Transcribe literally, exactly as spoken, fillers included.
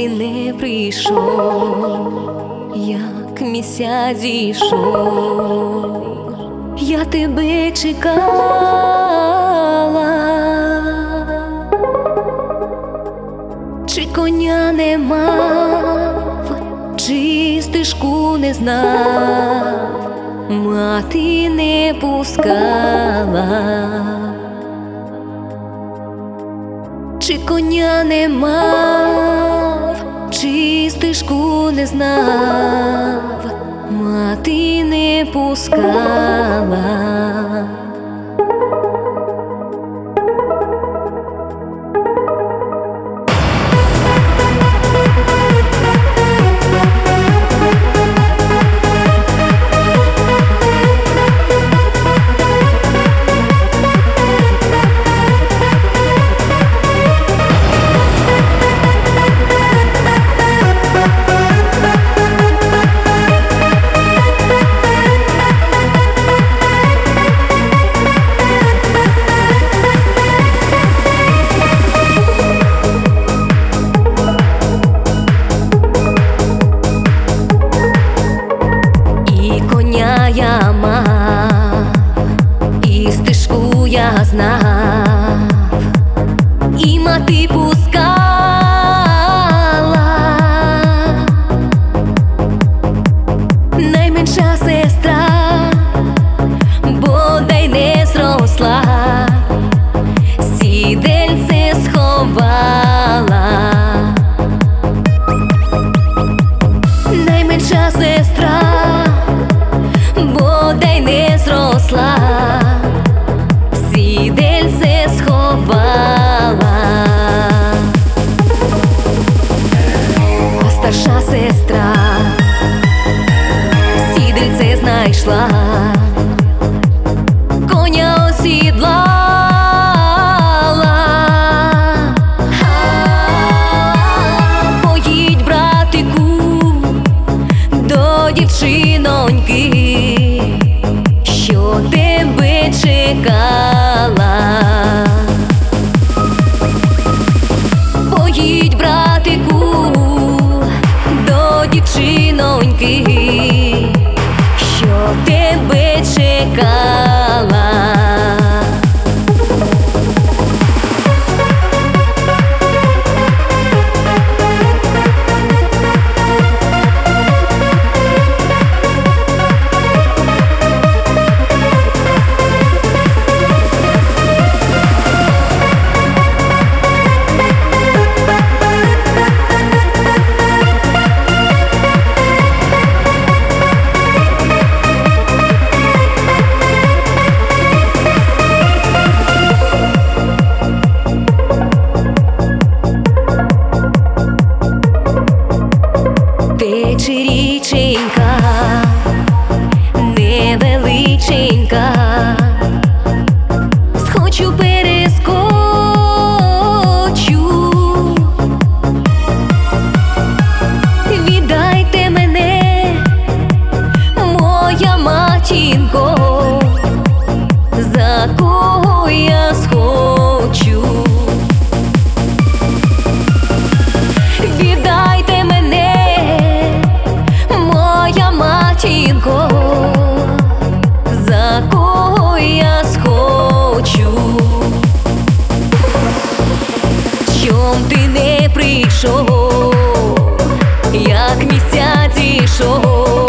ти не прийшов, як місяць зійшов, я тебе чекала, чи коня не мав, чи стежку не знав, мати не пускала. Чи коня не мав, чи стежку не знав, мати не пускала. Я мав, і стежку я знав, і мати пускала, найменша сестра, бодай не зросла, сідельце сховала. Найменша сестра, бодай не зросла, сідельце сховала. А старша сестра сідельце знайшла, коня осідлала. Поїдь, братику, до дівчиноньки, що тебе чекала. Поїдь, братику, до дівчиноньки, що тебе чекала. Тече річенька, невеличенька, схочу перескочу. Віддайте мене, моя матінко, за кого я схочу. Віддайте мене, моя матінко, за кого я схочу. Чом ти не прийшов, як місяць зійшов,